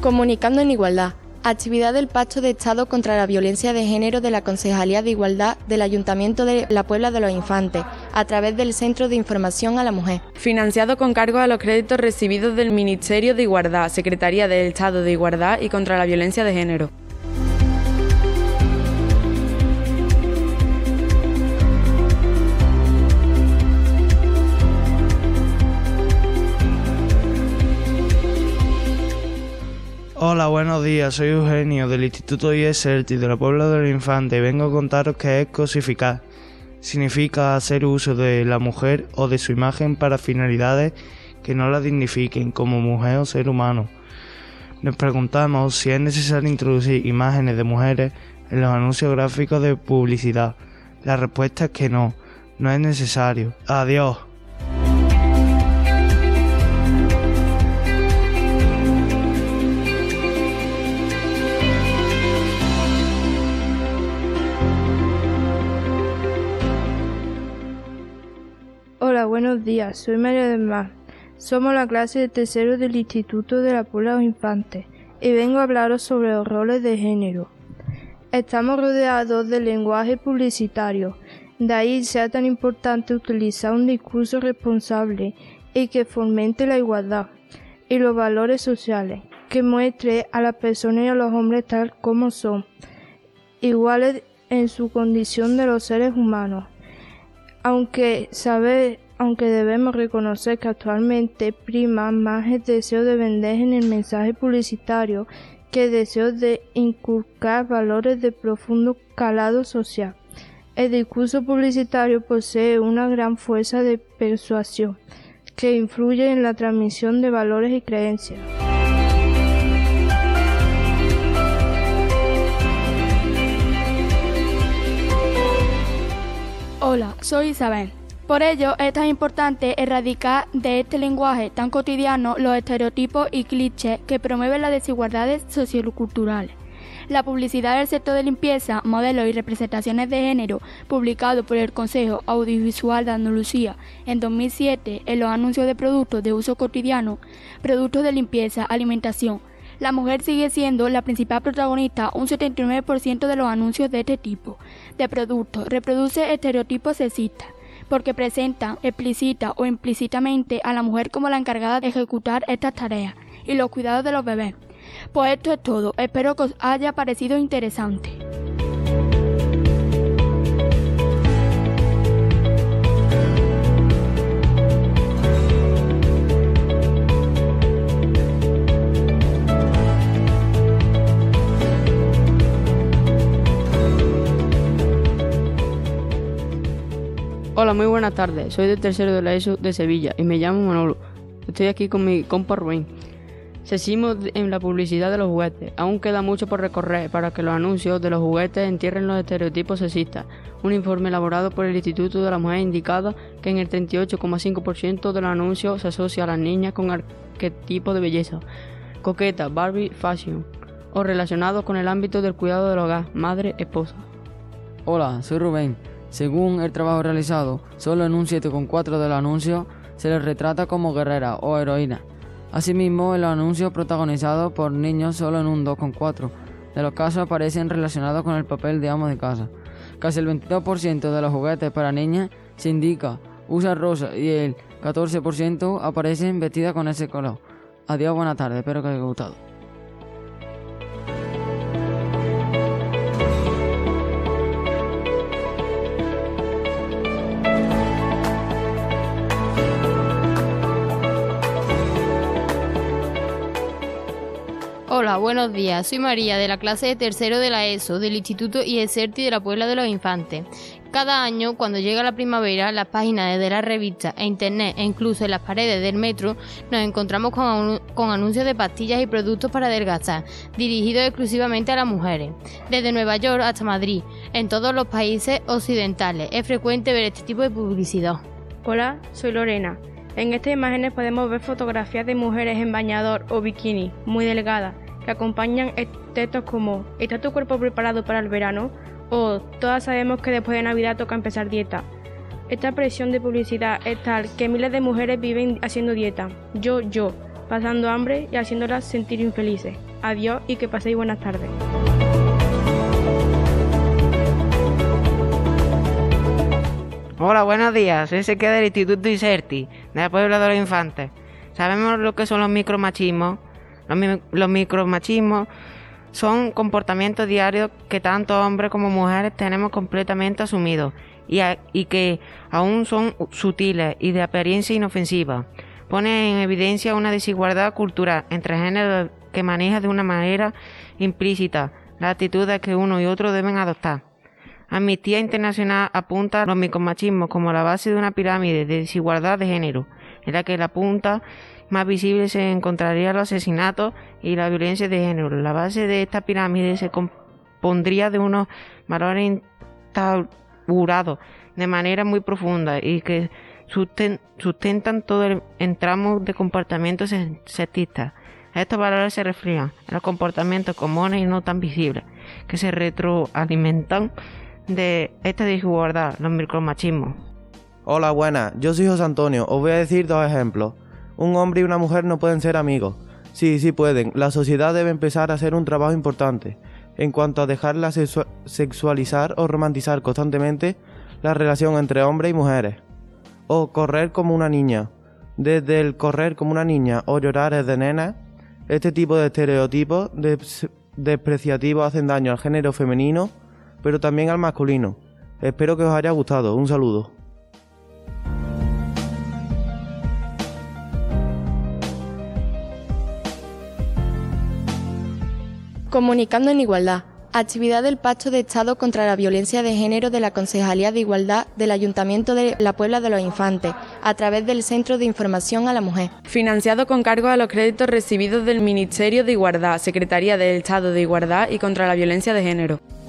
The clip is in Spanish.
Comunicando en Igualdad. Actividad del Pacto de Estado contra la Violencia de Género de la Concejalía de Igualdad del Ayuntamiento de la Puebla de los Infantes, a través del Centro de Información a la Mujer. Financiado con cargo a los créditos recibidos del Ministerio de Igualdad, Secretaría del Estado de Igualdad y contra la Violencia de Género. Hola, buenos días, soy Eugenio del Instituto IESERTI de la Puebla de los Infantes y vengo a contaros qué es cosificar. Significa hacer uso de la mujer o de su imagen para finalidades que no la dignifiquen como mujer o ser humano. Nos preguntamos si es necesario introducir imágenes de mujeres en los anuncios gráficos de publicidad. La respuesta es que no es necesario. Adiós. Hola, buenos días, soy María del Mar. Somos la clase de tercero del Instituto de la Puebla de los Infantes y vengo a hablaros sobre los roles de género. Estamos rodeados del lenguaje publicitario, de ahí sea tan importante utilizar un discurso responsable y que fomente la igualdad y los valores sociales, que muestre a las personas y a los hombres tal como son, iguales en su condición de los seres humanos. Aunque debemos reconocer que actualmente prima más el deseo de vender en el mensaje publicitario que el deseo de inculcar valores de profundo calado social. El discurso publicitario posee una gran fuerza de persuasión que influye en la transmisión de valores y creencias. Hola, soy Isabel. Por ello es tan importante erradicar de este lenguaje tan cotidiano los estereotipos y clichés que promueven las desigualdades socioculturales. La publicidad del sector de limpieza, modelos y representaciones de género, publicado por el Consejo Audiovisual de Andalucía en 2007 en los anuncios de productos de uso cotidiano, productos de limpieza, alimentación. La mujer sigue siendo la principal protagonista. Un 79% de los anuncios de este tipo de productos reproduce estereotipos sexistas, porque presentan explícita o implícitamente a la mujer como la encargada de ejecutar estas tareas y los cuidados de los bebés. Pues esto es todo, espero que os haya parecido interesante. Hola, muy buenas tardes. Soy del tercero de la ESO de Sevilla y me llamo Manolo. Estoy aquí con mi compa Rubén. Sexismo en la publicidad de los juguetes. Aún queda mucho por recorrer para que los anuncios de los juguetes entierren los estereotipos sexistas. Un informe elaborado por el Instituto de la Mujer indica que en el 38,5% de los anuncios se asocia a las niñas con arquetipos de belleza, coqueta, Barbie, fashion, o relacionados con el ámbito del cuidado del hogar, madre, esposa. Hola, soy Rubén. Según el trabajo realizado, solo en un 7,4% de los anuncios se les retrata como guerrera o heroína. Asimismo, en los anuncios protagonizados por niños, solo en un 2,4% de los casos aparecen relacionados con el papel de amo de casa. Casi el 22% de los juguetes para niñas se indica usa rosa y el 14% aparecen vestidas con ese color. Adiós, buenas tardes, espero que os haya gustado. Hola, buenos días. Soy María, de la clase de tercero de la ESO, del Instituto IESERTI de la Puebla de los Infantes. Cada año, cuando llega la primavera, las páginas de las revistas e internet e incluso en las paredes del metro, nos encontramos con anuncios de pastillas y productos para adelgazar, dirigidos exclusivamente a las mujeres. Desde Nueva York hasta Madrid, en todos los países occidentales, es frecuente ver este tipo de publicidad. Hola, soy Lorena. En estas imágenes podemos ver fotografías de mujeres en bañador o bikini, muy delgadas, que acompañan textos como ¿está tu cuerpo preparado para el verano? O todas sabemos que después de Navidad toca empezar dieta. Esta presión de publicidad es tal que miles de mujeres viven haciendo dieta, yo, pasando hambre y haciéndolas sentir infelices. Adiós y que paséis buenas tardes. Hola, buenos días. Soy Ezequiel del Instituto ISERTI, de la Puebla de los Infantes. ¿Sabemos lo que son los micromachismos? Los micromachismos son comportamientos diarios que tanto hombres como mujeres tenemos completamente asumidos y que aún son sutiles y de apariencia inofensiva. Ponen en evidencia una desigualdad cultural entre géneros que maneja de una manera implícita las actitudes que uno y otro deben adoptar. Amnistía Internacional apunta a los micromachismos como la base de una pirámide de desigualdad de género, en la que la punta más visible se encontraría los asesinatos y la violencia de género. La base de esta pirámide se compondría de unos valores instaurados de manera muy profunda y que sustentan todo el entramo de comportamientos sexistas. Estos valores se reflejan en los comportamientos comunes y no tan visibles, que se retroalimentan de esta desigualdad, los micromachismos. Hola, buenas. Yo soy José Antonio. Os voy a decir 2 ejemplos. Un hombre y una mujer no pueden ser amigos. Sí pueden. La sociedad debe empezar a hacer un trabajo importante en cuanto a dejarla sexualizar o romantizar constantemente la relación entre hombres y mujeres. O correr como una niña. Desde el correr como una niña o llorar es de nena, este tipo de estereotipos despreciativos hacen daño al género femenino, pero también al masculino. Espero que os haya gustado. Un saludo. Comunicando en Igualdad. Actividad del Pacto de Estado contra la Violencia de Género de la Concejalía de Igualdad del Ayuntamiento de la Puebla de los Infantes, a través del Centro de Información a la Mujer. Financiado con cargo a los créditos recibidos del Ministerio de Igualdad, Secretaría del Estado de Igualdad y contra la Violencia de Género.